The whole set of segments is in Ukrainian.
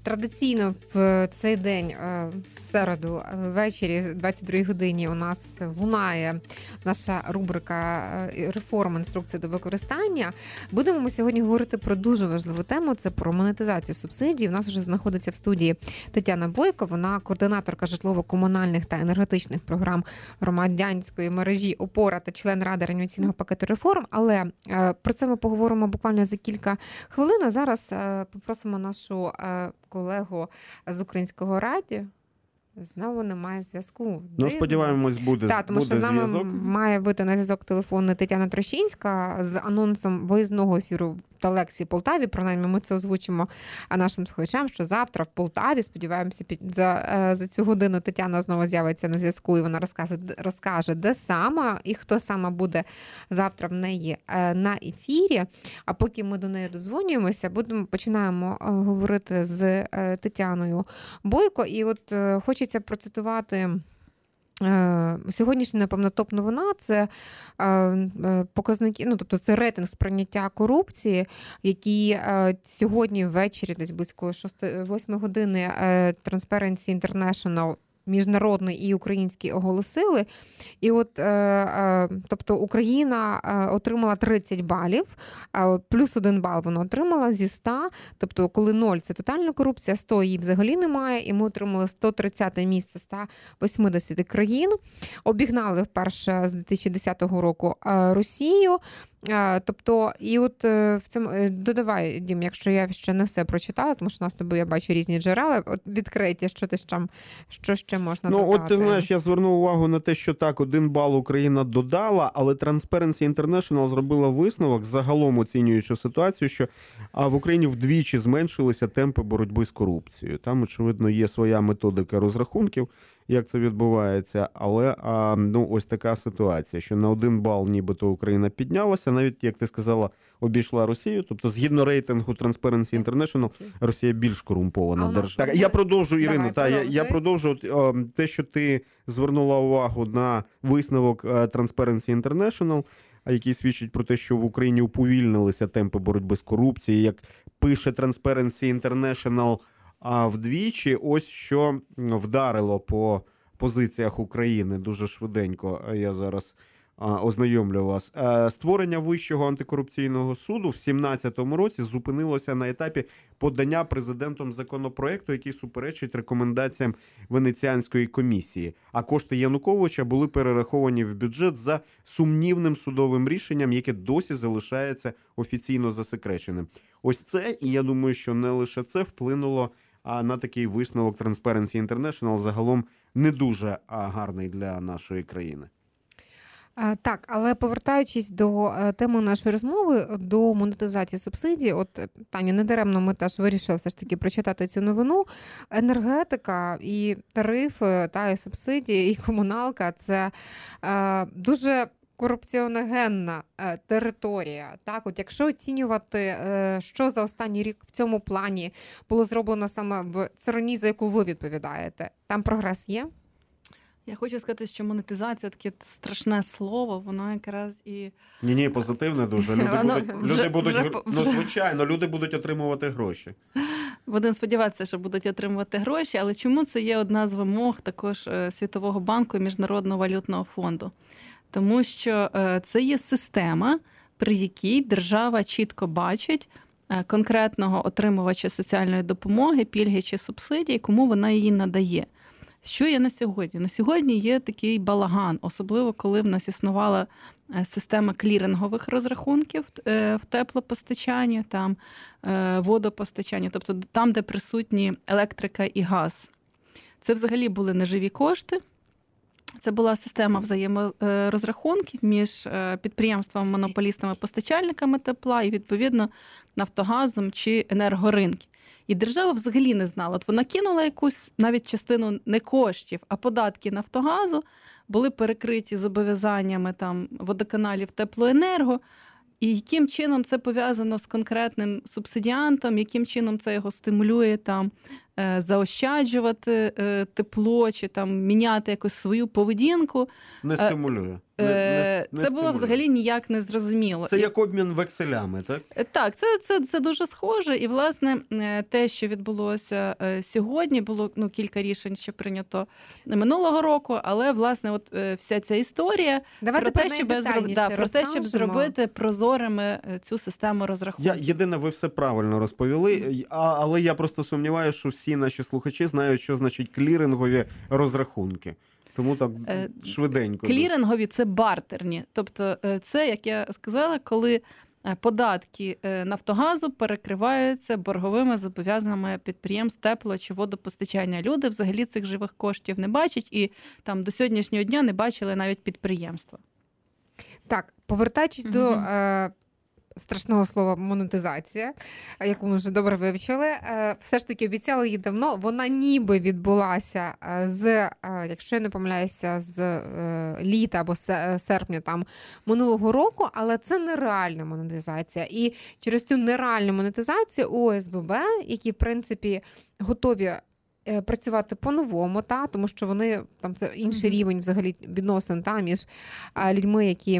Традиційно в цей день, в середу, ввечері, 22-й годині, у нас лунає наша рубрика «Реформа. Інструкції до використання». Будемо ми сьогодні говорити про дуже важливу тему – це про монетизацію субсидій. У нас вже знаходиться в студії Тетяна Бойко, вона координаторка житлово-комунальних та енергетичних програм громадянської мережі «Опора» та член Ради реанімаційного пакету реформ. Але про це ми поговоримо буквально за кілька хвилин. А зараз попросимо нашу колегу з Українського радіо. Знову немає зв'язку. Ну, сподіваємось, буде зв'язок. Тому що з нами має вийти на зв'язок телефонний Тетяна Трощинська з анонсом виїзного ефіру та лекції в Полтаві. Принаймні, ми це озвучимо нашим слухачам, що завтра в Полтаві, сподіваємося, за цю годину Тетяна знову з'явиться на зв'язку і вона розкаже, де саме і хто саме буде завтра в неї на ефірі. А поки ми до неї дозвонюємося, починаємо говорити з Тетяною Бойко. І от хочеться процитувати сьогоднішня, напевно, топ-новина – це показники, тобто це рейтинг сприйняття корупції, який сьогодні ввечері, десь близько 6-8 години, Transparency International міжнародний і український оголосили. І от, тобто Україна отримала 30 балів, плюс 1 бал вона отримала зі 100. Тобто, коли 0 – це тотальна корупція, 100 її взагалі немає. І ми отримали 130 місце з 180 країн. Обігнали вперше з 2010 року Росію. Тобто, і от в цьому, додавай, Дім, якщо я ще не все прочитала, тому що у нас з тобою, я бачу, різні джерела, от відкриті, що ще можна додати. От ти знаєш, я звернув увагу на те, що так, 1 бал Україна додала, але Transparency International зробила висновок, загалом оцінюючи ситуацію, що в Україні вдвічі зменшилися темпи боротьби з корупцією. Там, очевидно, є своя методика розрахунків, як це відбувається, але ось така ситуація, що на 1 бал нібито Україна піднялася, навіть, як ти сказала, обійшла Росію, тобто згідно рейтингу Transparency International, Росія більш корумпована держава. Так, я продовжу, Ірину, я продовжу те, що ти звернула увагу на висновок Transparency International, який свідчить про те, що в Україні уповільнилися темпи боротьби з корупцією, як пише Transparency International, вдвічі, ось що вдарило по позиціях України дуже швиденько. Я зараз ознайомлю вас. Створення Вищого антикорупційного суду в 2017 році зупинилося на етапі подання президентом законопроекту, який суперечить рекомендаціям Венеціанської комісії. А кошти Януковича були перераховані в бюджет за сумнівним судовим рішенням, яке досі залишається офіційно засекреченим. Ось це, і я думаю, що не лише це вплинуло на такий висновок Transparency International, загалом не дуже гарний для нашої країни. Так, але повертаючись до теми нашої розмови, до монетизації субсидій, от, Таня, недаремно ми теж вирішили все ж таки прочитати цю новину. Енергетика і тарифи, і субсидії, і комуналка – це дуже корупціоногенна територія. Так, от якщо оцінювати, що за останній рік в цьому плані було зроблено саме в стороні, за яку ви відповідаєте, там прогрес є? Я хочу сказати, що монетизація – таке страшне слово, воно якраз і… Ні, позитивне дуже. Люди будуть отримувати гроші. Будемо сподіватися, що будуть отримувати гроші, але чому це є одна з вимог також Світового банку і Міжнародного валютного фонду? Тому що це є система, при якій держава чітко бачить конкретного отримувача соціальної допомоги, пільги чи субсидії, кому вона її надає. Що є на сьогодні? На сьогодні є такий балаган, особливо коли в нас існувала система клірингових розрахунків в теплопостачанні, там водопостачання, тобто там, де присутні електрика і газ. Це взагалі були неживі кошти. Це була система взаєморозрахунків між підприємствами-монополістами, постачальниками тепла і, відповідно, Нафтогазом чи енергоринки. І держава взагалі не знала. От вона кинула якусь навіть частину не коштів, а податки Нафтогазу були перекриті зобов'язаннями там водоканалів Теплоенерго. І яким чином це пов'язано з конкретним субсидіантом, яким чином це його стимулює там заощаджувати тепло чи там міняти якось свою поведінку. Не стимулює. Це було стимулює. Взагалі ніяк не зрозуміло. Це як обмін векселями, так? Так, це дуже схоже. І, власне, те, що відбулося сьогодні, було кілька рішень ще прийнято минулого року, але, власне, от вся ця історія про те, щоб зробити прозорими цю систему розрахунків. Єдине, ви все правильно розповіли, але я просто сумніваюся, що всі наші слухачі знають, що значить клірингові розрахунки. Тому так швиденько. Клірингові – це бартерні. Тобто це, як я сказала, коли податки Нафтогазу перекриваються борговими зобов'язаннями підприємств тепло- чи водопостачання. Люди взагалі цих живих коштів не бачать і там до сьогоднішнього дня не бачили навіть підприємства. Так, повертаючись до страшного слова монетизація, яку ми вже добре вивчили. Все ж таки обіцяли її давно. Вона ніби відбулася з, якщо я не помиляюся, з літа або серпня там минулого року, але це нереальна монетизація. І через цю нереальну монетизацію ОСББ, які, в принципі, готові працювати по-новому, тому що вони, там це інший рівень взагалі відносин між людьми, які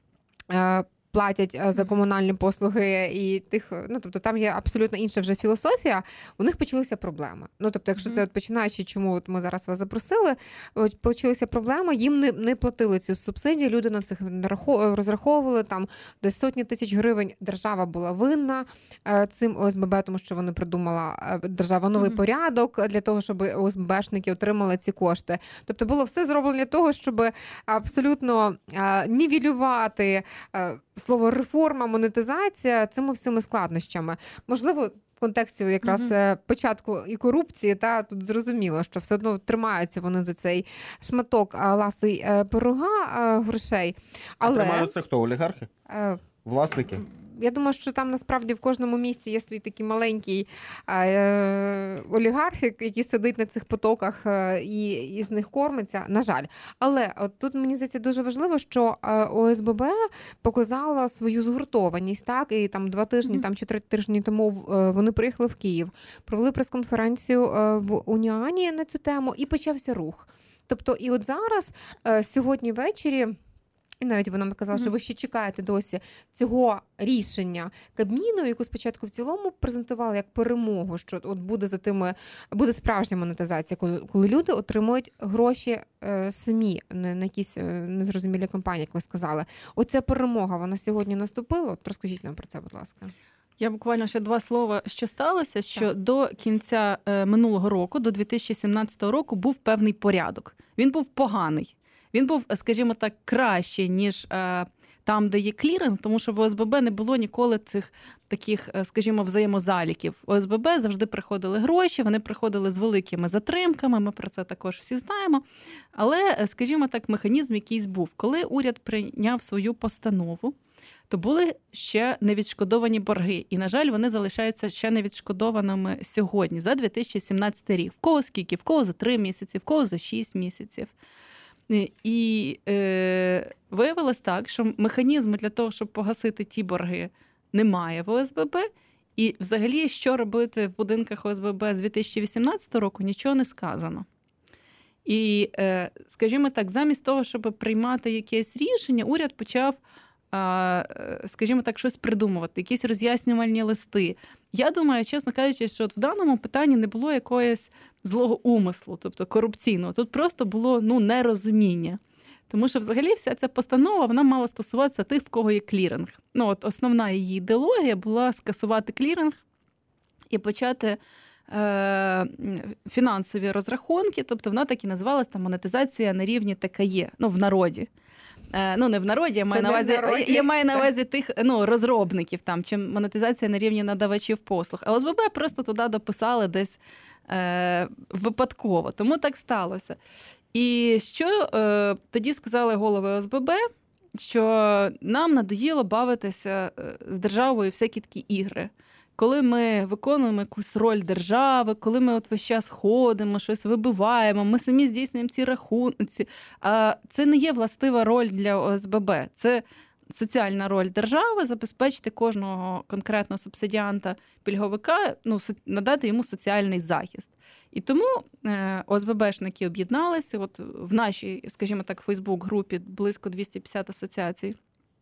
платять за комунальні послуги і тих, тобто там є абсолютно інша вже філософія, у них почалися проблеми. Тобто, якщо це починаючи, чому ми зараз вас запросили, почалися проблеми, їм не платили цю субсидію, люди на цих розраховували, там десь сотні тисяч гривень держава була винна цим ОСББ, тому що вони придумала держава новий порядок для того, щоб ОСББшники отримали ці кошти. Тобто було все зроблено для того, щоб абсолютно нівелювати слово реформа, монетизація цими всіми складнощами. Можливо, в контексті якраз початку і корупції, тут зрозуміло, що все одно тримаються вони за цей шматок ласий пирога грошей. Але тримаються хто? Олігархи? Власники? Я думаю, що там насправді в кожному місті є свій такий маленький олігарх, який сидить на цих потоках і з них кормиться, на жаль. Але от тут, мені здається, дуже важливо, що ОСББ показала свою згуртованість, і там 2 тижні чи 3 тижні тому вони приїхали в Київ, провели прес-конференцію в Уніані на цю тему і почався рух. Тобто і от зараз, сьогодні ввечері, і навіть вона казала, що ви ще чекаєте досі цього рішення Кабміну, яку спочатку в цілому презентували як перемогу, що от буде справжня монетизація, коли люди отримують гроші самі, не на якісь незрозумілі компанії, як ви сказали. Оця перемога, вона сьогодні наступила? От розкажіть нам про це, будь ласка. Я буквально ще 2 слова, що сталося, що до кінця минулого року, до 2017 року, був певний порядок. Він був поганий. Він був, скажімо так, кращий, ніж там, де є кліринг, тому що в ОСББ не було ніколи цих таких, скажімо, взаємозаліків. В ОСББ завжди приходили гроші, вони приходили з великими затримками, ми про це також всі знаємо. Але, скажімо так, механізм якийсь був. Коли уряд прийняв свою постанову, то були ще невідшкодовані борги. І, на жаль, вони залишаються ще невідшкодованими сьогодні, за 2017 рік. В кого скільки? В кого за 3 місяці, в кого за 6 місяців. І виявилось так, що механізму для того, щоб погасити ті борги, немає в ОСББ. І взагалі, що робити в будинках ОСББ з 2018 року, нічого не сказано. І, скажімо так, замість того, щоб приймати якесь рішення, уряд почав, скажімо так, щось придумувати, якісь роз'яснювальні листи. Я думаю, чесно кажучи, що от в даному питанні не було якогось злого умислу, тобто корупційного. Тут просто було нерозуміння. Тому що взагалі вся ця постанова, вона мала стосуватися тих, в кого є кліринг. От основна її ідеологія була скасувати кліринг і почати фінансові розрахунки, тобто вона так і називалася монетизація на рівні ТКЄ, в народі. Не в народі, я маю на увазі тих розробників, чи монетизація на рівні надавачів послуг. А ОСББ просто туди дописали десь випадково. Тому так сталося. І що тоді сказали голови ОСББ? Що нам надоїло бавитися з державою всякі такі ігри. Коли ми виконуємо якусь роль держави, коли ми весь час ходимо, щось вибиваємо, ми самі здійснюємо ці рахунки. Це не є властива роль для ОСББ. Це соціальна роль держави – забезпечити кожного конкретного субсидіанта, пільговика, надати йому соціальний захист. І тому ОСББшники об'єдналися. От в нашій, скажімо так, Фейсбук-групі близько 250 асоціацій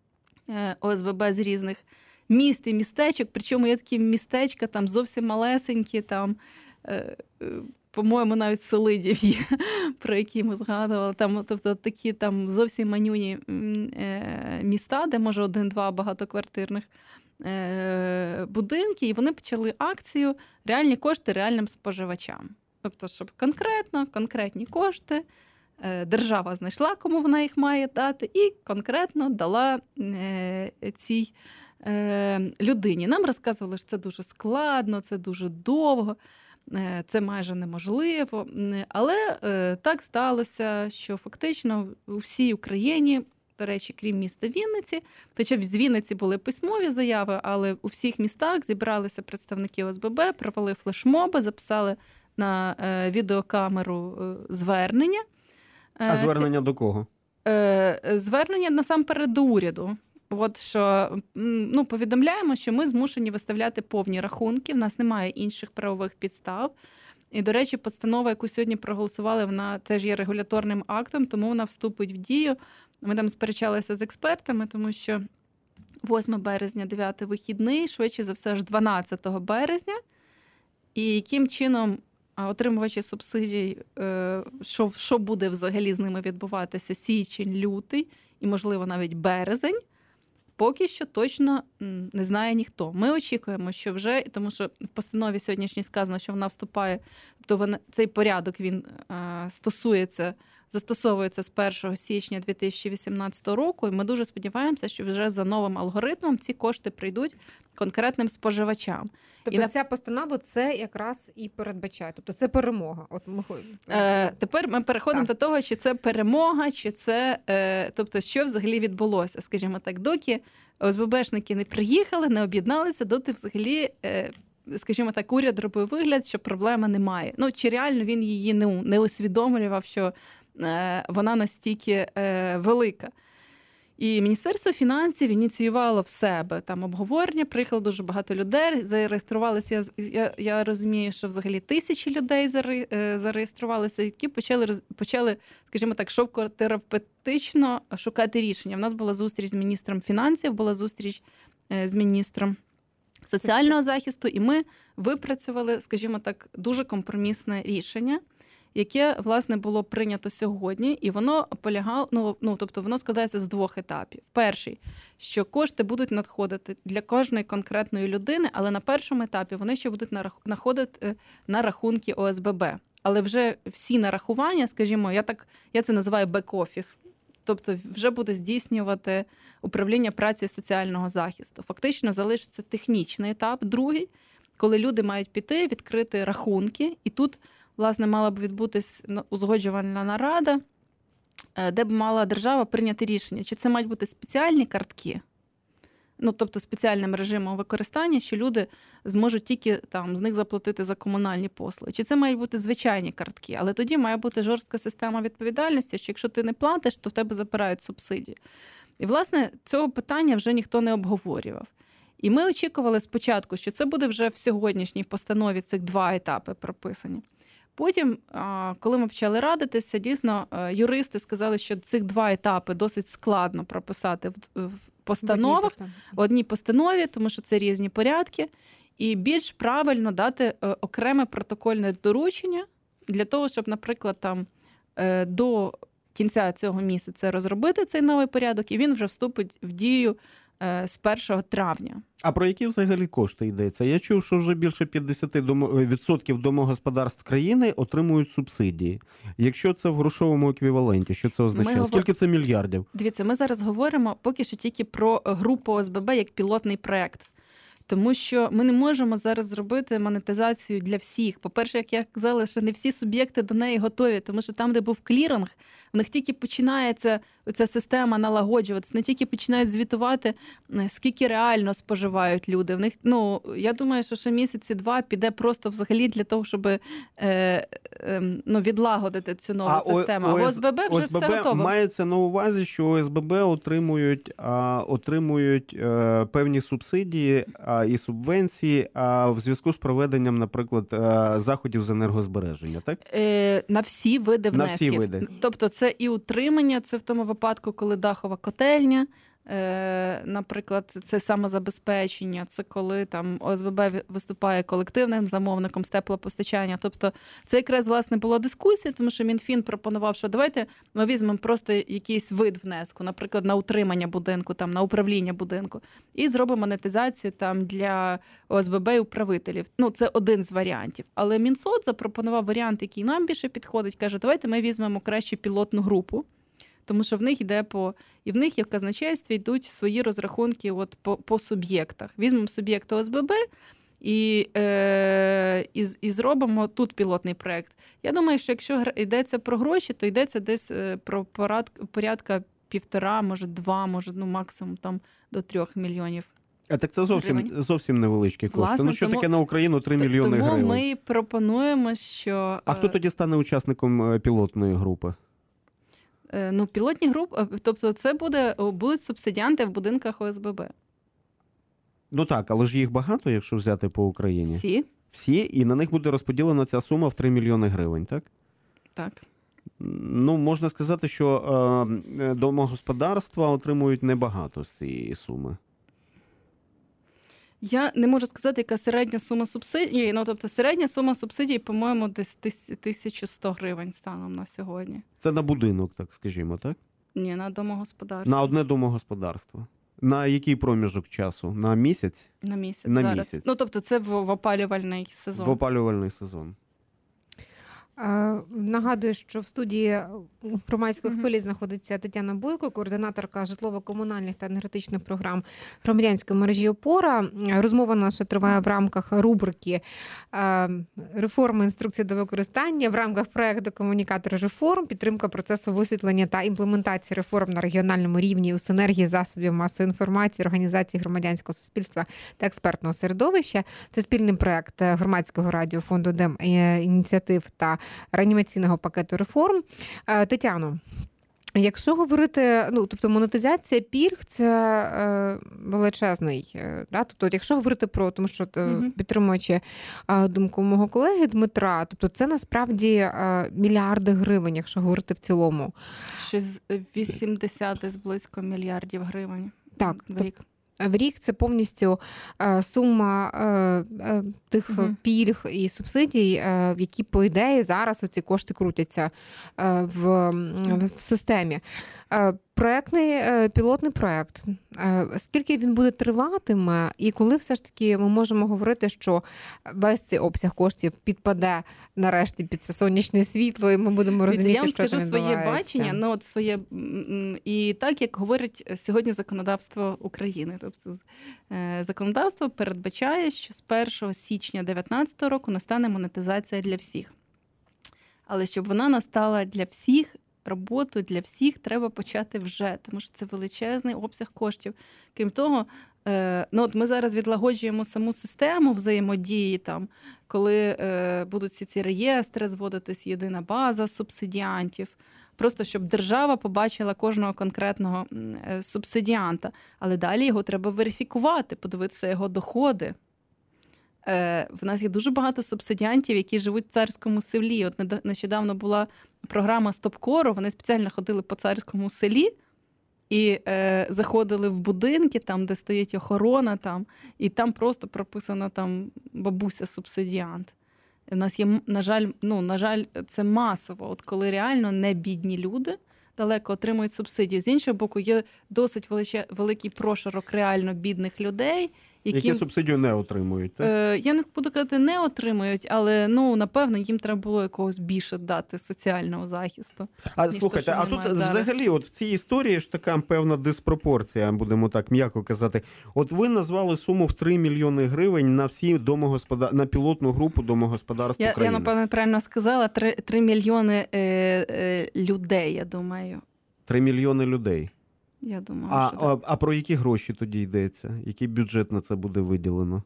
ОСББ з різних міст і містечок. Причому є такі містечка, там зовсім малесенькі, там, по-моєму, навіть Селидів є, про які ми згадували. Там, тобто такі там зовсім манюні міста, де, може, 1-2 багатоквартирних будинки, і вони почали акцію «Реальні кошти реальним споживачам». Тобто, щоб конкретні кошти, держава знайшла, кому вона їх має дати, і конкретно дала цій людині. Нам розказували, що це дуже складно, це дуже довго, це майже неможливо. Але так сталося, що фактично у всій Україні, до речі, крім міста Вінниці, хоча з Вінниці були письмові заяви, але у всіх містах зібралися представники ОСББ, провели флешмоби, записали на відеокамеру звернення. А звернення до кого? Звернення насамперед до уряду. От що, повідомляємо, що ми змушені виставляти повні рахунки, в нас немає інших правових підстав. І, до речі, постанова, яку сьогодні проголосували, вона теж є регуляторним актом, тому вона вступить в дію. Ми там сперечалися з експертами, тому що 8 березня, 9 вихідний, швидше за все, аж 12 березня. І яким чином отримувачі субсидій, що буде взагалі з ними відбуватися січень, лютий і, можливо, навіть березень, поки що точно не знає ніхто. Ми очікуємо, що вже, тому що в постанові сьогоднішній сказано, що вона вступає, тобто цей порядок, він застосовується з 1 січня 2018 року, і ми дуже сподіваємося, що вже за новим алгоритмом ці кошти прийдуть конкретним споживачам. Тобто ця постанова це якраз і передбачає, тобто це перемога. Тепер ми переходимо до того, чи це перемога, чи це, тобто що взагалі відбулося, скажімо так, доки ОСББшники не приїхали, не об'єдналися, доти взагалі, скажімо так, уряд робив вигляд, що проблеми немає. Чи реально він її не усвідомлював, що вона настільки велика. І Міністерство фінансів ініціювало в себе там обговорення, приїхало дуже багато людей, зареєструвалися, я розумію, що взагалі 1000 людей зареєструвалися, які почали, скажімо так, шовкотерапевтично шукати рішення. В нас була зустріч з міністром фінансів, була зустріч з міністром соціального захисту, і ми випрацювали, скажімо так, дуже компромісне рішення, яке, власне, було прийнято сьогодні, і воно полягало, тобто воно складається з 2 етапів. Перший, що кошти будуть надходити для кожної конкретної людини, але на першому етапі вони ще будуть надходити на рахунки ОСББ. Але вже всі нарахування, скажімо, я це називаю бек-офіс, тобто вже буде здійснювати управління праці і соціального захисту. Фактично залишиться технічний етап, другий, коли люди мають піти, відкрити рахунки, і тут, власне, мала б відбутись узгоджувальна нарада, де б мала держава прийняти рішення, чи це мають бути спеціальні картки, тобто спеціальним режимом використання, що люди зможуть тільки з них заплатити за комунальні послуги. Чи це мають бути звичайні картки, але тоді має бути жорстка система відповідальності, що якщо ти не платиш, то в тебе забирають субсидії. І, власне, цього питання вже ніхто не обговорював. І ми очікували спочатку, що це буде вже в сьогоднішній постанові цих 2 етапи прописані. Потім, коли ми почали радитися, дійсно, юристи сказали, що цих 2 етапи досить складно прописати в постановах, в одній постанові, тому що це різні порядки, і більш правильно дати окреме протокольне доручення для того, щоб, наприклад, до кінця цього місяця розробити цей новий порядок, і він вже вступить в дію з 1 травня. А про які взагалі кошти йдеться? Я чув, що вже більше 50% домогосподарств країни отримують субсидії. Якщо це в грошовому еквіваленті, що це означає? Скільки це мільярдів? Дивіться, ми зараз говоримо поки що тільки про групу ОСББ як пілотний проект. Тому що ми не можемо зараз зробити монетизацію для всіх. По-перше, як я казала, що не всі суб'єкти до неї готові, тому що там, де був кліринг, в них тільки починається ця система налагоджуватися, не тільки починають звітувати, скільки реально споживають люди. В них, я думаю, що ще місяці-2 піде просто взагалі для того, щоб відлагодити цю нову систему. А ОСББ вже все готово. Мається на увазі, що ОСББ отримують певні субсидії і субвенції в зв'язку з проведенням, наприклад, заходів з енергозбереження, так? На всі види На внесків. всі види. Тобто це і утримання, це в тому випадку, коли дахова котельня, наприклад, це самозабезпечення, це коли там ОСББ виступає колективним замовником з теплопостачання. Тобто це якраз, власне, була дискусія, тому що Мінфін пропонував, що давайте ми візьмемо просто якийсь вид внеску, наприклад, на утримання будинку, там, на управління будинку, і зробимо монетизацію там для ОСББ і управителів. Ну, це один з варіантів. Але Мінсоц запропонував варіант, який нам більше підходить, каже, давайте ми візьмемо краще пілотну групу, тому що в них йде і в них, як в казначействі, йдуть свої розрахунки от по суб'єктах. Візьмемо суб'єкт ОСББ і зробимо тут пілотний проєкт. Я думаю, що якщо йдеться про гроші, то йдеться десь про порядка 1,5, може 2, може максимум там до 3 мільйонів. А так це зовсім невеличкі кошти. Власне, що тому, таке на Україну 3 мільйони гривень? Тому ми пропонуємо, що... А хто тоді стане учасником пілотної групи? Ну, пілотні групи, тобто це будуть субсидіанти в будинках ОСББ. Ну так, але ж їх багато, якщо взяти по Україні. Всі. Всі, і на них буде розподілена ця сума в 3 мільйони гривень, так? Так. Ну, можна сказати, що домогосподарства отримують небагато з цієї суми. Я не можу сказати, яка середня сума субсидій. Ну, тобто середня сума субсидій, по-моєму, десь 1100 гривень станом на сьогодні. Це на будинок, так скажімо, так? Ні, на домогосподарство. На одне домогосподарство. На який проміжок часу? На місяць? На місяць. На зараз. місяць. Ну, тобто це в опалювальний сезон. В опалювальний сезон. Нагадую, що в студії громадської хвилі знаходиться Тетяна Бойко, координаторка житлово-комунальних та енергетичних програм громадянської мережі «Опора». Розмова наша триває в рамках рубрики «Реформи. Інструкції до використання» в рамках проекту «Комунікатори реформ. Підтримка процесу висвітлення та імплементації реформ на регіональному рівні у синергії засобів масової інформації, організації громадянського суспільства та експертного середовища». Це спільний проект громадського радіо, фонду ініціатив та реанімаційного пакету реформ. Тетяно, якщо говорити, тобто монетизація пільг – це величезний, да? Тобто, якщо говорити про, тому що підтримуючи думку мого колеги Дмитра, тобто це насправді мільярди гривень, якщо говорити в цілому. 80 близько мільярдів гривень. Так, в рік. В рік це повністю сума тих пільг і субсидій, які, по ідеї, зараз оці кошти крутяться в системі. Пілотний проєкт. Скільки він буде триватиме, і коли все ж таки ми можемо говорити, що весь цей обсяг коштів підпаде нарешті під це сонячне світло, і ми будемо розуміти, що там відбувається? Я вам скажу своє бачення, і так, як говорить сьогодні законодавство України. Тобто законодавство передбачає, що з 1 січня 2019 року настане монетизація для всіх. Але щоб вона настала для всіх, роботу для всіх треба почати вже, тому що це величезний обсяг коштів. Крім того, от ми зараз відлагоджуємо саму систему взаємодії, там, коли будуть всі ці реєстри зводитись, єдина база субсидіантів, просто щоб держава побачила кожного конкретного субсидіанта. Але далі його треба верифікувати, подивитися його доходи. В нас є дуже багато субсидіантів, які живуть в Царському селі. От нещодавно була програма «Стоп-кору», вони спеціально ходили по Царському селі і заходили в будинки, там, де стоїть охорона, там, і там просто прописана там бабуся-субсидіант. У нас є, на жаль, це масово, от коли реально не бідні люди далеко отримують субсидію. З іншого боку, є досить великий прошарок реально бідних людей, які субсидію не отримують, так? Я не буду казати, не отримують, але, напевно, їм треба було якогось більше дати соціального захисту. А слухайте, а тут взагалі от в цій історії ж така певна диспропорція, будемо так м'яко казати. От ви назвали суму в 3 мільйони гривень на всі на пілотну групу домогосподарств України. Я, напевно, правильно сказала, 3 мільйони людей, я думаю. 3 мільйони людей. Я думаю, що так. А про які гроші тоді йдеться? Який бюджет на це буде виділено?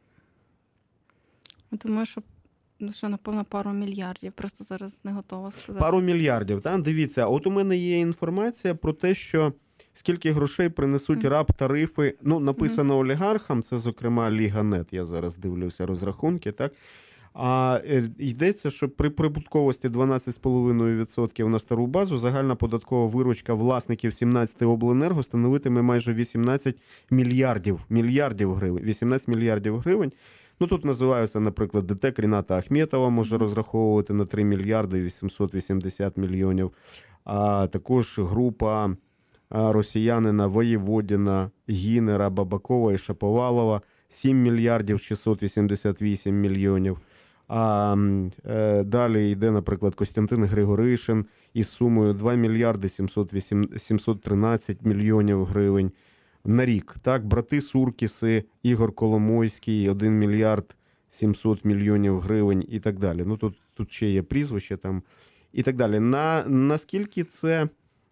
Я думаю, що напевно, пару мільярдів. Просто зараз не готова сказати. Пару мільярдів, так? Дивіться, от у мене є інформація про те, що скільки грошей принесуть РАП-тарифи, ну, написано олігархам, це, зокрема, Ліга.нет, я зараз дивлюся розрахунки, так? А йдеться, що при прибутковості 12,5% на стару базу загальна податкова виручка власників 17 обленерго становитиме майже 18 мільярдів гривень. 18 мільярдів гривень. Ну, тут називаються, наприклад, ДТЕК Ріната Ахметова може розраховувати на 3 мільярди 880 мільйонів. А також група росіянина Воєводіна, Гінера, Бабакова і Шаповалова 7 мільярдів 688 мільйонів. А далі йде, наприклад, Костянтин Григоришин із сумою 2 мільярди 713 мільйонів гривень на рік. Так, брати Суркіси, Ігор Коломойський, 1 мільярд 700 мільйонів гривень і так далі. Ну, тут ще є прізвище там і так далі. Наскільки це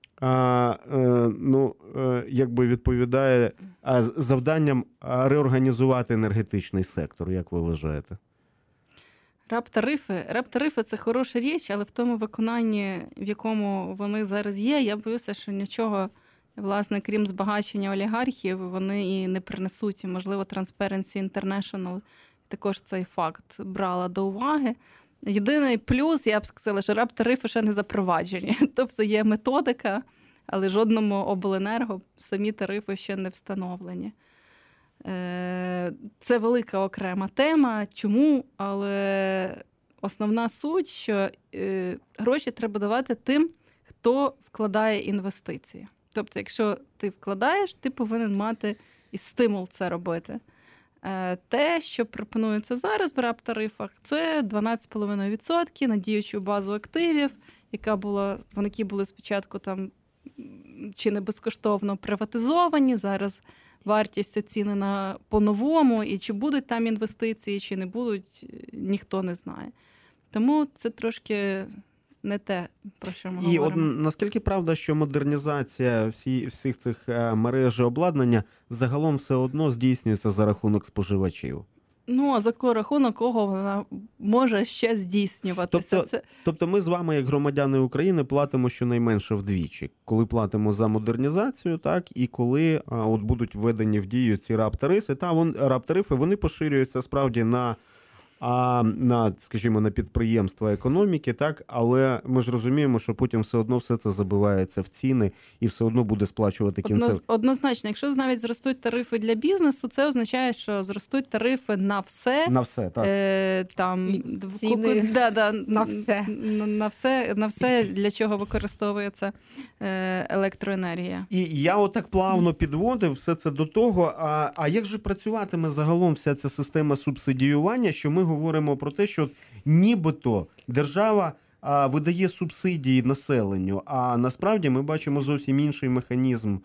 якби відповідає завданням реорганізувати енергетичний сектор, як ви вважаєте? РАП-тарифи – це хороша річ, але в тому виконанні, в якому вони зараз є, я боюся, що нічого, власне, крім збагачення олігархів, вони і не принесуть. І, можливо, Transparency International також цей факт брала до уваги. Єдиний плюс, я б сказала, що РАП-тарифи ще не запроваджені. Тобто є методика, але жодному обленерго самі тарифи ще не встановлені. Це велика окрема тема. Чому? Але основна суть, що гроші треба давати тим, хто вкладає інвестиції. Тобто, якщо ти вкладаєш, ти повинен мати і стимул це робити. Те, що пропонується зараз в РАП-тарифах, це 12,5% на діючу базу активів, які були спочатку там чи не безкоштовно приватизовані, зараз вартість оцінена по-новому, і чи будуть там інвестиції, чи не будуть, ніхто не знає. Тому це трошки не те, про що ми говоримо. І от наскільки правда, що модернізація всіх цих мереж і обладнання загалом все одно здійснюється за рахунок споживачів? Ну, а за рахунок кого вона може ще здійснюватися? Тобто ми з вами, як громадяни України, платимо щонайменше вдвічі. Коли платимо за модернізацію, так, і коли от будуть введені в дію ці РАП-тарифи, вони поширюються справді на, скажімо, на підприємства економіки, так, але ми ж розуміємо, що потім все одно все це забивається в ціни і все одно буде сплачувати кінцевий. Однозначно, якщо навіть зростуть тарифи для бізнесу, це означає, що зростуть тарифи на все. На все, так. Ціни на все, для чого використовується електроенергія. І я отак плавно підводив все це до того, а як же працюватиме загалом вся ця система субсидіювання, що ми говоримо про те, що нібито держава видає субсидії населенню, а насправді ми бачимо зовсім інший механізм,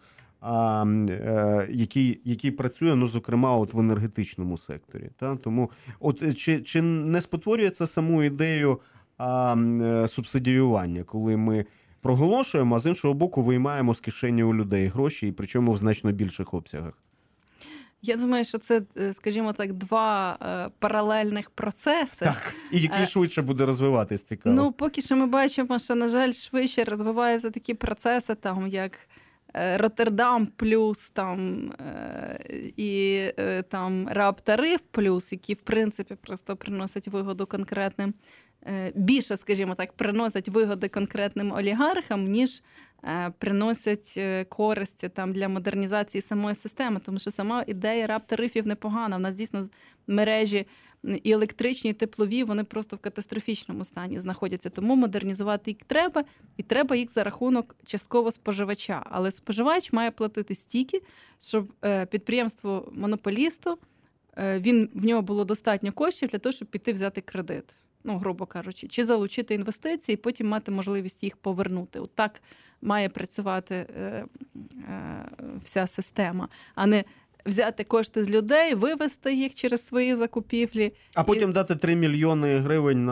який працює, ну, зокрема, от в енергетичному секторі. Та? Тому от чи не спотворюється саму ідею субсидіювання, коли ми проголошуємо, а з іншого боку виймаємо з кишені у людей гроші, і причому в значно більших обсягах? Я думаю, що це, скажімо так, два паралельних процеси. Так, і який швидше буде розвиватись, цікаво. Ну, поки що ми бачимо, що, на жаль, швидше розвиваються такі процеси, там, як Роттердам плюс, там, і там РАП-тариф плюс, які, в принципі, просто приносять вигоду конкретним, більше, скажімо так, приносять вигоди конкретним олігархам, ніж приносять користі там для модернізації самої системи, тому що сама ідея РАП-тарифів непогана. У нас дійсно мережі і електричні, і теплові, вони просто в катастрофічному стані знаходяться. Тому модернізувати їх треба, і треба їх за рахунок частково споживача. Але споживач має платити стільки, щоб підприємство-монополісту, в нього було достатньо коштів для того, щоб піти взяти кредит. Ну, грубо кажучи, чи залучити інвестиції, і потім мати можливість їх повернути. От так має працювати вся система, а не взяти кошти з людей, вивести їх через свої закупівлі. А потім дати 3 мільйони гривень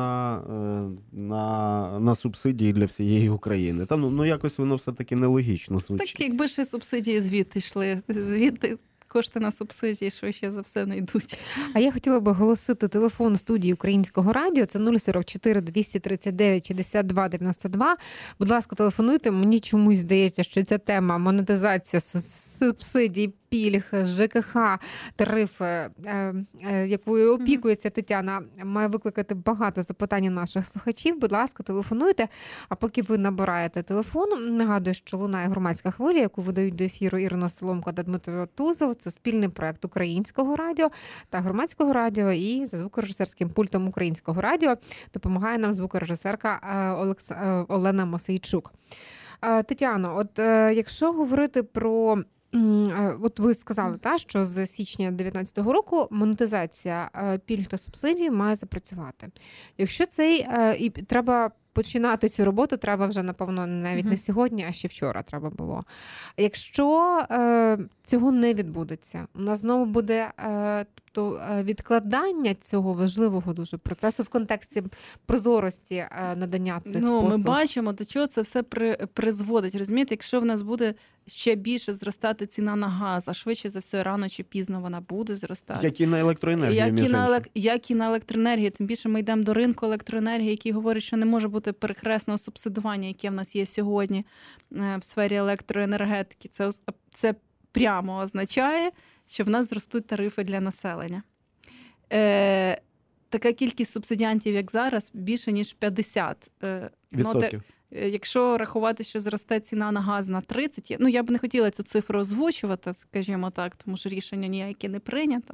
на субсидії для всієї України. Та, ну якось воно все-таки нелогічно звучить. Так, якби ще субсидії звідти йшли, звідти кошти на субсидії швидше за все не йдуть. А я хотіла би оголосити телефон студії Українського радіо. Це 044 239 62 92. Будь ласка, телефонуйте. Мені чомусь здається, що ця тема монетизація субсидій, пільг, ЖКХ, тарифи, якою опікується Тетяна, має викликати багато запитань наших слухачів. Будь ласка, телефонуйте. А поки ви набираєте телефон, нагадую, що лунає громадська хвиля, яку видають до ефіру Ірина Соломко та Дмитро Тузов. Це спільний проект Українського радіо та Громадського радіо, і за звукорежисерським пультом Українського радіо допомагає нам звукорежисерка Олена Мосейчук. Тетяно, от якщо говорити про... От ви сказали, що з січня 2019 року монетизація пільг та субсидій має запрацювати. Якщо і треба починати цю роботу, треба вже, напевно, навіть не сьогодні, а ще вчора треба було. Якщо цього не відбудеться, у нас знову буде відкладання цього важливого дуже процесу в контексті прозорості надання цих послуг. Ми бачимо, до чого це все призводить. Розумієте, якщо в нас буде ще більше зростати ціна на газ, а швидше за все, рано чи пізно вона буде зростати. Як і на електроенергію, як і на електроенергію. Тим більше ми йдемо до ринку електроенергії, який говорить, що не може бути перехресного субсидування, яке в нас є сьогодні в сфері електроенергетики. Це прямо означає, що в нас зростуть тарифи для населення. Така кількість субсидіантів, як зараз, більше, ніж 50. Якщо рахувати, що зросте ціна на газ на 30, я б не хотіла цю цифру озвучувати, скажімо так, тому що рішення ніяке не прийнято.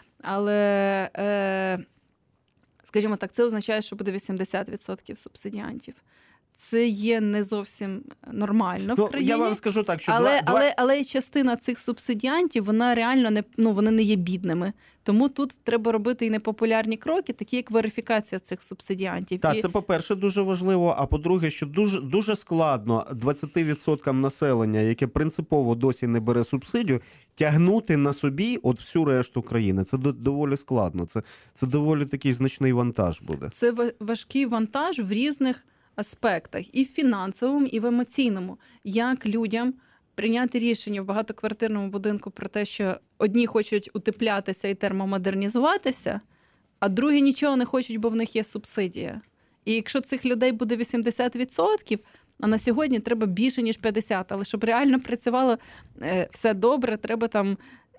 Але, скажімо так, це означає, що буде 80% субсидіантів. Це є не зовсім нормально в країні. Я вам скажу так, що але частина цих субсидіантів, вона реально вони не є бідними. Тому тут треба робити і непопулярні кроки, такі як верифікація цих субсидіантів. Так, це, по-перше, дуже важливо, а по-друге, що дуже складно 20% населення, яке принципово досі не бере субсидію, тягнути на собі всю решту країни. Це доволі складно, це доволі такий значний вантаж буде. Це важкий вантаж в різних аспектах, і в фінансовому, і в емоційному. Як людям прийняти рішення в багатоквартирному будинку про те, що одні хочуть утеплятися і термомодернізуватися, а другі нічого не хочуть, бо в них є субсидія. І якщо цих людей буде 80%, а на сьогодні треба більше, ніж 50%, але щоб реально працювало все добре, треба там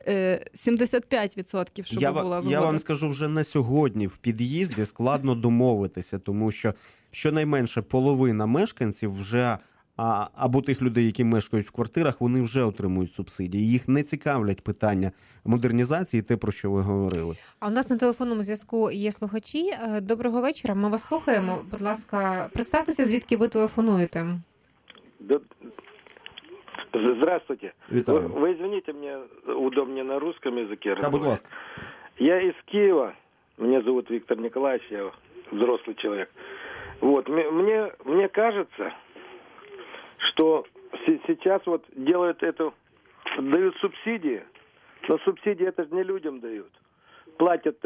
75%, щоб була згода. Я вам скажу, вже на сьогодні в під'їзді складно домовитися, тому що щонайменше половина мешканців вже, або тих людей, які мешкають в квартирах, вони вже отримують субсидії. Їх не цікавлять питання модернізації, те, про що ви говорили. А у нас на телефонному зв'язку є слухачі. Доброго вечора, ми вас слухаємо. Будь ласка, представтеся, звідки ви телефонуєте. Здравствуйте. Витаю. Вы извините, мне удобнее на русском языке. Да, будь ласка. Я из Киева. Меня зовут Виктор Николаевич, я взрослый человек. Вот, мне кажется, что сейчас делают дают субсидии, но субсидии это же не людям дают. Платят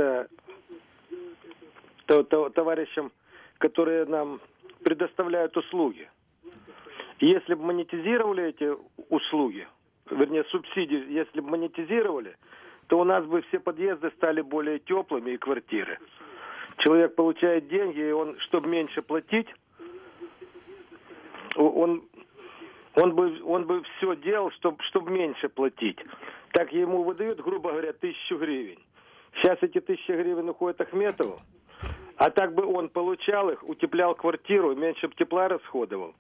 товарищам, которые нам предоставляют услуги. Если бы монетизировали эти услуги, вернее субсидии, если бы монетизировали, то у нас бы все подъезды стали более теплыми и квартиры. Человек получает деньги, и он, чтобы меньше платить, он бы все делал, чтобы меньше платить. Так ему выдают, грубо говоря, 1000 гривен. Сейчас эти 1000 гривен уходят Ахметову, а так бы он получал их, утеплял квартиру, меньше бы тепла расходовал.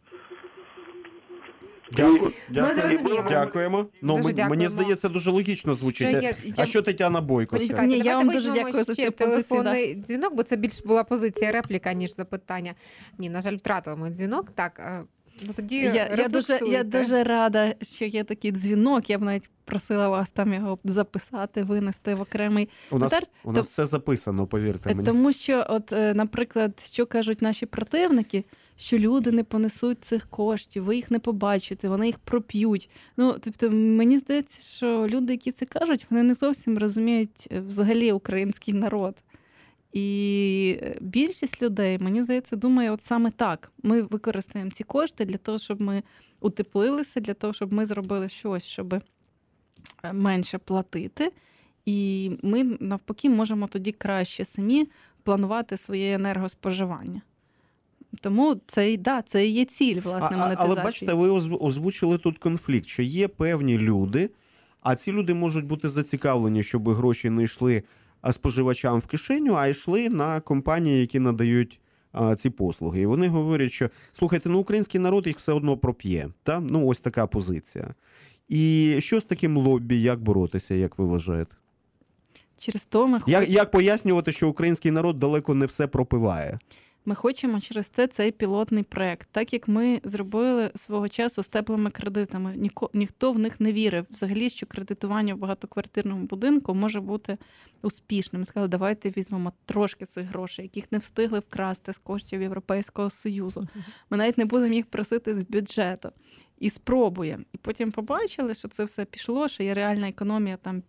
Дякуємо. Мені здається, дуже логічно звучить. А що Тетяна Бойко? Я вам дуже дякую за цю телефонний дзвінок, бо це більш була позиція репліка, ніж запитання. Ні, на жаль, втратили ми дзвінок. Так, тоді я дуже рада, що є такий дзвінок. Я б навіть просила вас там його записати, винести в окремий етер. У нас все записано, повірте мені. Тому що, наприклад, що кажуть наші противники, що люди не понесуть цих коштів, ви їх не побачите, вони їх проп'ють. Тобто, мені здається, що люди, які це кажуть, вони не зовсім розуміють взагалі український народ. І більшість людей, мені здається, думає саме так. Ми використаємо ці кошти для того, щоб ми утеплилися, для того, щоб ми зробили щось, щоб менше платити, і ми навпаки можемо тоді краще самі планувати своє енергоспоживання. Тому це і є ціль, власне, монетизації. Але бачите, ви озвучили тут конфлікт, що є певні люди, а ці люди можуть бути зацікавлені, щоб гроші не йшли споживачам в кишеню, а йшли на компанії, які надають ці послуги. І вони говорять, що, слухайте, український народ їх все одно проп'є. Та? Ось така позиція. І що з таким лоббі, як боротися, як ви вважаєте? Через то ми хочемо... Як пояснювати, що український народ далеко не все пропиває? Ми хочемо через те цей пілотний проект. Так як ми зробили свого часу з теплими кредитами, ніхто в них не вірив взагалі, що кредитування в багатоквартирному будинку може бути успішним. Ми сказали, давайте візьмемо трошки цих грошей, яких не встигли вкрасти з коштів Європейського Союзу. Ми навіть не будемо їх просити з бюджету. І спробуємо. І потім побачили, що це все пішло, що є реальна економія там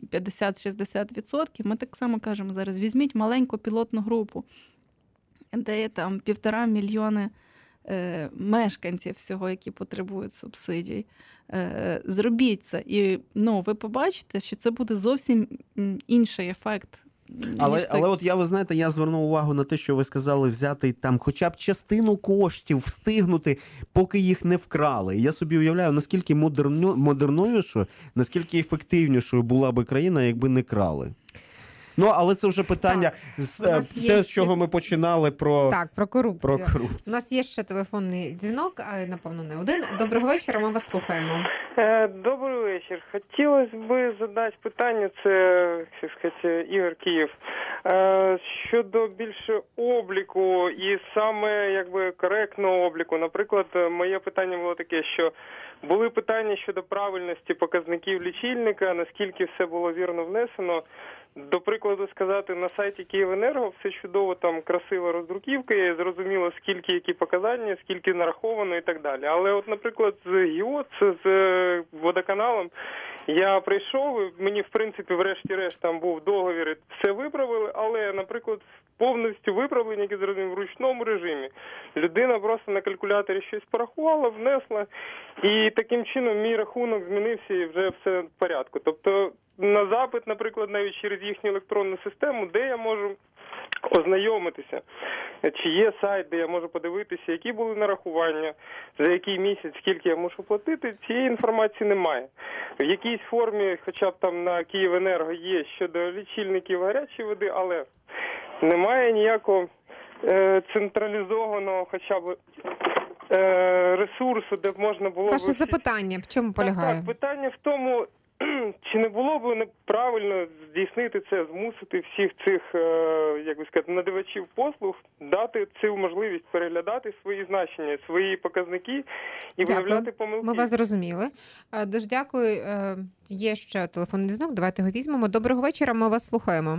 50-60%. Ми так само кажемо зараз, візьміть маленьку пілотну групу, де є там 1,5 мільйони мешканців всього, які потребують субсидій. Зробіть це. І ви побачите, що це буде зовсім інший ефект. Але от я звернув увагу на те, що ви сказали взяти там хоча б частину коштів, встигнути, поки їх не вкрали. І я собі уявляю, наскільки модерновішою, наскільки ефективнішою була би країна, якби не крали. Але це вже питання, з чого ми починали, про корупцію. У нас є ще телефонний дзвінок, напевно, не один. Доброго вечора, ми вас слухаємо. Добрий вечір. Хотілося б задати питання, це, як сказати, Ігор Київ, щодо більше обліку і саме, коректного обліку. Наприклад, моє питання було таке, що були питання щодо правильності показників лічильника, наскільки все було вірно внесено. До прикладу сказати, на сайті Київенерго все чудово, там красива роздруківка, є, зрозуміло, скільки, які показання, скільки нараховано і так далі. Але от, наприклад, з ГІО, з водоканалом, я прийшов, мені, в принципі, врешті-решт там був договір, все виправили, але, наприклад, повністю виправлення, які зробили в ручному режимі. Людина просто на калькуляторі щось порахувала, внесла, і таким чином мій рахунок змінився і вже все в порядку. Тобто на запит, наприклад, навіть через їхню електронну систему, де я можу ознайомитися, чи є сайт, де я можу подивитися, які були нарахування, за який місяць, скільки я мушу платити, цієї інформації немає. В якійсь формі, хоча б там на Київенерго є щодо лічильників гарячої води, але немає ніякого централізованого хоча б ресурсу, де б можна було... Ваше запитання в чому полягає? Так, питання в тому, чи не було б неправильно здійснити це, змусити всіх цих, надавачів послуг дати цю можливість переглядати свої значення, свої показники і виявляти помилки. Ми вас зрозуміли. Дуже дякую. Є ще телефонний дзвінок, давайте його візьмемо. Доброго вечора, ми вас слухаємо.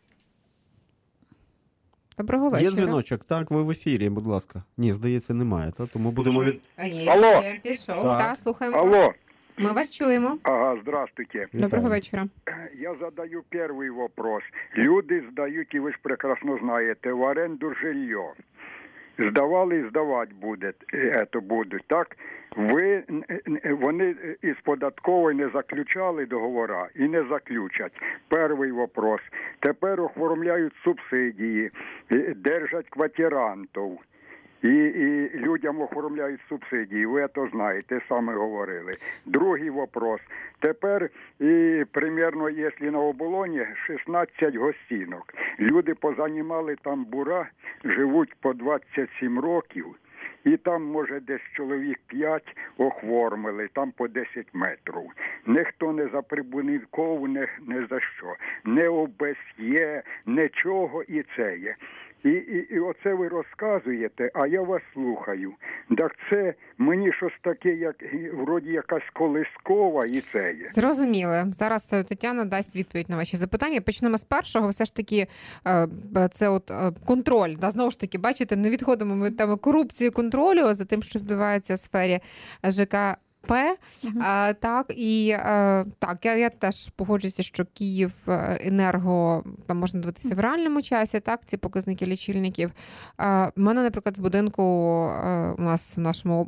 Доброго вечора. Є дзвіночок, так, ви в ефірі, будь ласка. Ні, здається, немає, тому будемо... Алло. Пішов, так, слухаємо. Алло. Мы вас чуємо. Ага, здравствуйте. Доброго вечора. Я задаю первый вопрос. Люди здають, і ви ж прекрасно знаєте, в оренду жилье. Здавали і здавати будуть, так? Вони із податкової не заключали договора і не заключать. Перший вопрос. Тепер оформляють субсидії, держать квартирантів. І людям оформляють субсидії, ви це знаєте, саме говорили. Другий вопрос. Тепер, примерно, якщо на оболоні 16 гостинок. Люди позанімали там бура, живуть по 27 років, і там, може, десь чоловік 5 оформили, там по 10 метрів. Ніхто не за прибудинкову, не за що. Не ОБСЄ, нічого і це є. І оце ви розказуєте, а я вас слухаю. Так це мені щось таке, як вроді якась колискова і це є. Зрозуміли. Зараз Тетяна дасть відповідь на ваші запитання. Почнемо з першого. Все ж таки, це от контроль. Знову ж таки, бачите, не відходимо ми там корупції контролю за тим, що відбувається в сфері ЖКП. Так, і так, я теж погоджуюся, що Київенерго, там можна дивитися в реальному часі, так, ці показники лічильників. У мене, наприклад, в будинку у нас в нашому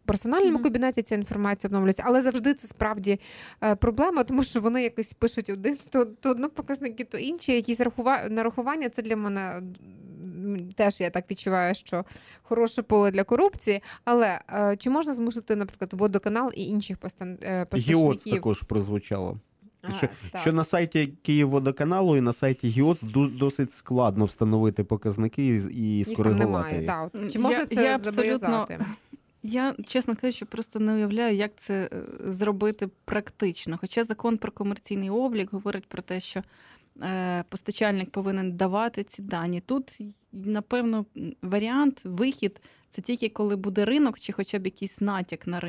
персональному кабінеті ця інформація обновлюється, але завжди це справді проблема, тому що вони якось пишуть один, то одно показники, то інші. Якісь нарахування, це для мене теж, я так відчуваю, що хороше поле для корупції. Але чи можна змусити, наприклад, водоканал і інших поставщиків? ГІОЦ також прозвучало. Що Так. на сайті Київводоканалу і на сайті ГІОЦ досить складно встановити показники і Їх там скоригувати немає. їх. Да. Чи можна це Я абсолютно- зобов'язати? Я, чесно кажучи, просто не уявляю, як це зробити практично. Хоча закон про комерційний облік говорить про те, що постачальник повинен давати ці дані. Тут, напевно, варіант, вихід – це тільки коли буде ринок чи хоча б якийсь натяк на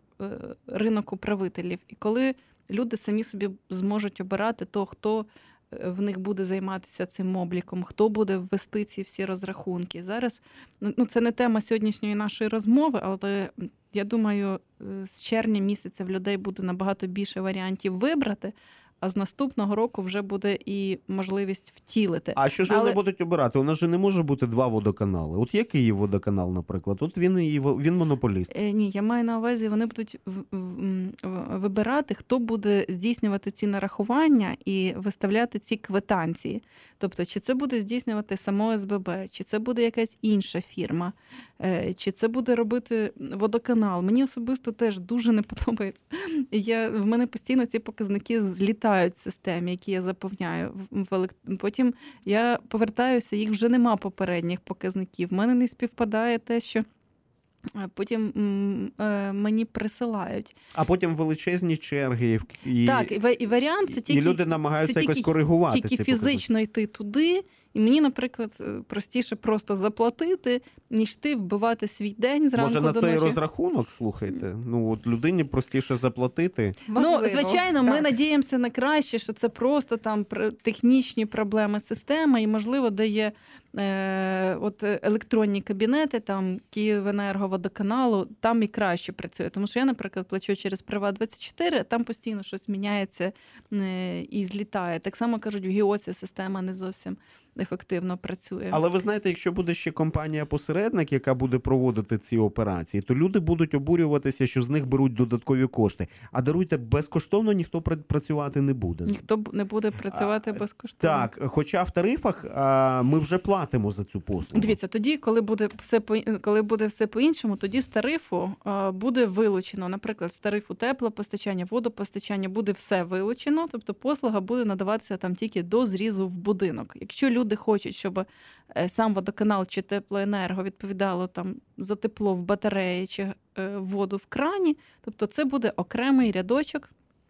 ринок управителів. І коли люди самі собі зможуть обирати то, хто в них буде займатися цим обліком, хто буде ввести ці всі розрахунки. Зараз, це не тема сьогоднішньої нашої розмови, але я думаю, з червня місяця в людей буде набагато більше варіантів вибрати, а з наступного року вже буде і можливість втілити. А що ж вони будуть обирати? У нас же не може бути два водоканали. От є Київводоканал, наприклад, от він монополіст. Ні, я маю на увазі, вони будуть вибирати, хто буде здійснювати ці нарахування і виставляти ці квитанції. Тобто, чи це буде здійснювати само СББ, чи це буде якась інша фірма, чи це буде робити водоканал. Мені особисто теж дуже не подобається. В мене постійно ці показники злітають в системі, які я заповняю. Потім я повертаюся, їх вже нема попередніх показників. В мене не співпадає те, що потім мені присилають. А потім величезні черги. Так, і варіант це тільки... І люди намагаються якось коригувати тільки ці фізично йти туди. І мені, наприклад, простіше просто заплатити, ніж ти вбивати свій день зранку до ночі. Може, на цей розрахунок, слухайте? От людині простіше заплатити. Можливо, звичайно, ми надіємося на краще, що це просто там технічні проблеми системи, і, можливо, де є електронні кабінети, там Київенерго, водоканалу, там і краще працює. Тому що я, наприклад, плачу через Приват24, там постійно щось міняється і злітає. Так само, кажуть, в ГІОЦі система не зовсім ефективно працює. Але ви знаєте, якщо буде ще компанія-посередник, яка буде проводити ці операції, то люди будуть обурюватися, що з них беруть додаткові кошти. А даруйте, безкоштовно ніхто працювати не буде. Ніхто не буде працювати безкоштовно. Так, хоча в тарифах ми вже платимо за цю послугу. Дивіться, тоді, коли буде все по-іншому, тоді з тарифу буде вилучено, наприклад, з тарифу теплопостачання, водопостачання буде все вилучено, тобто послуга буде надаватися там тільки до зрізу в будинок. Якщо люди хочуть, щоб сам водоканал чи теплоенерго відповідало там за тепло в батареї чи воду в крані, тобто це буде окремий рядочок,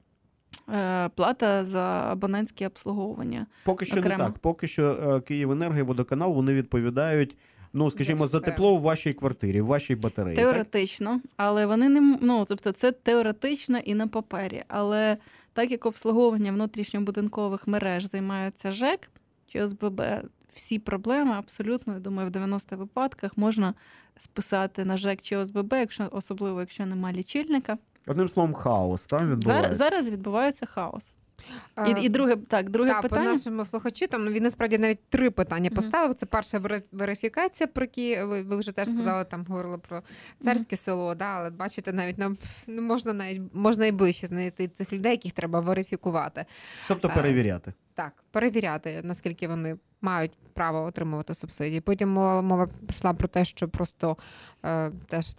плата за абонентське обслуговування. Поки що не так. Поки що Київенерго і водоканал, вони відповідають, скажімо, за тепло в вашій квартирі, в вашій батареї. Теоретично, так? Але вони не, тобто це теоретично і на папері. Але так як обслуговування внутрішньобудинкових мереж займається ЖЕК чи ОСББ, всі проблеми абсолютно, я думаю, в 90 випадках можна списати на ЖЕК чи ОСББ, особливо якщо немає лічильника. Одним словом, хаос, так, відбувається? Зараз відбувається хаос. І друге питання. По нашому слухачу, там він насправді навіть 3 питання поставив. Це перша верифікація, про які ви вже теж сказали, там говорили про Царське село, але бачите, навіть нам можна і ближче знайти цих людей, яких треба верифікувати. Тобто перевіряти. Так, перевіряти, наскільки вони мають право отримувати субсидії. Потім мова пішла про те, що просто теж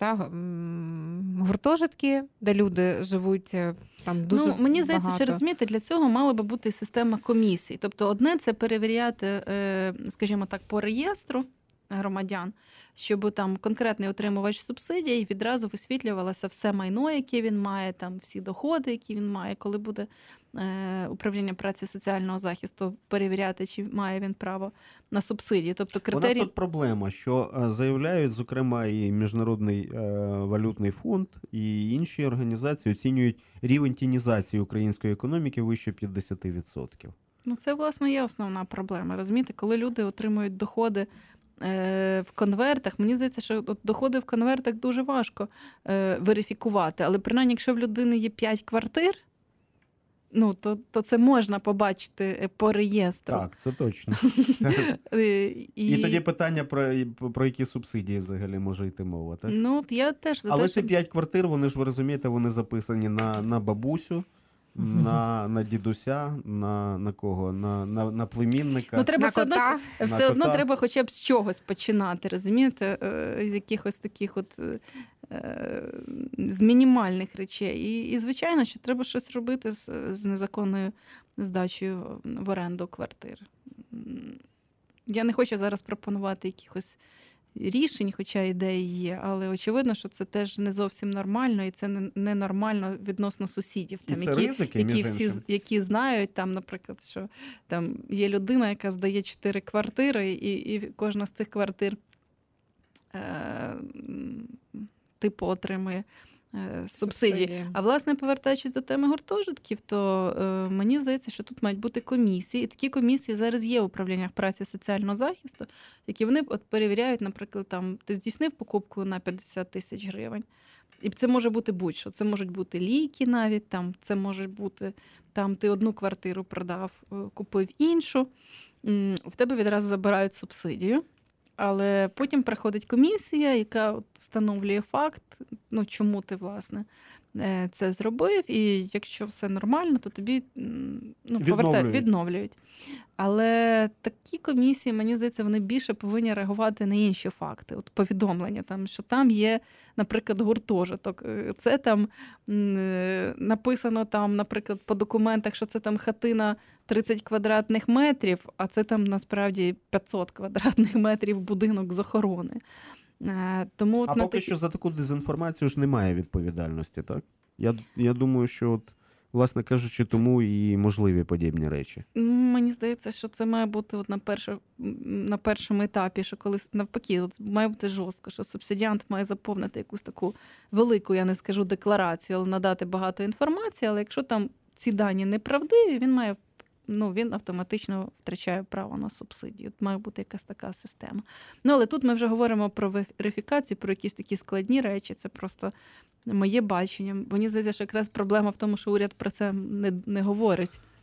гуртожитки, де люди живуть там дуже багато. Мені здається, що розумієте, для цього мала би бути система комісій. Тобто одне – це перевіряти, скажімо так, по реєстру громадян, щоб там конкретний отримувач субсидій відразу висвітлювалося все майно, яке він має, там всі доходи, які він має, коли буде управління праці і соціального захисту перевіряти, чи має він право на субсидії. Тобто критерії... У нас тут проблема, що заявляють, зокрема, і Міжнародний валютний фонд, і інші організації оцінюють рівень тінізації української економіки вище 50%. Це, власне, є основна проблема. Розумієте, коли люди отримують доходи в конвертах, мені здається, що доходи в конвертах дуже важко верифікувати. Але принаймні, якщо в людини є 5 квартир, то це можна побачити по реєстру. Так, це точно. І І тоді питання, про які субсидії взагалі може йти мова, так? Ну, от я теж за Але те, ці щоб... 5 квартир, вони ж, ви розумієте, вони записані на бабусю, на дідуся, на кого? На племінника. Ну, треба На все одно, кота. все одно кота. треба хоча б з чогось починати, розумієте? З якихось таких от з мінімальних речей. І звичайно, що треба щось робити з незаконною здачею в оренду квартир. Я не хочу зараз пропонувати якихось рішень, хоча ідеї є, але очевидно, що це теж не зовсім нормально, і це не нормально відносно сусідів, І там, це ризики, між іншим. які знають, там, наприклад, що там є людина, яка здає 4 квартири, і кожна з цих квартир типу отримує субсидії. А власне, повертаючись до теми гуртожитків, то мені здається, що тут мають бути комісії. І такі комісії зараз є в управліннях праці і соціального захисту, які вони от перевіряють, наприклад, там ти здійснив покупку на 50 тисяч гривень. І це може бути будь-що. Це можуть бути ліки навіть, там, це може бути там ти одну квартиру продав, купив іншу, в тебе відразу забирають субсидію. Але потім приходить комісія, яка встановлює факт, чому ти, власне, це зробив, і якщо все нормально, то тобі відновлюють. Але такі комісії, мені здається, вони більше повинні реагувати на інші факти. От повідомлення, там, що там є, наприклад, гуртожиток. Це там написано, там, наприклад, по документах, що це там хатина 30 квадратних метрів, а це там насправді 500 квадратних метрів будинок з охорони. Тому, а поки що за таку дезінформацію ж немає відповідальності, так? Я думаю, що, от, власне кажучи, тому і можливі подібні речі. Мені здається, що це має бути от на першому етапі, що коли навпаки, от має бути жорстко, що субсидіант має заповнити якусь таку велику, я не скажу декларацію, але надати багато інформації, але якщо там ці дані неправдиві, він автоматично втрачає право на субсидію. От має бути якась така система. Але тут ми вже говоримо про верифікацію, про якісь такі складні речі. Це просто моє бачення. Мені здається, що якраз проблема в тому, що уряд про це не говорить.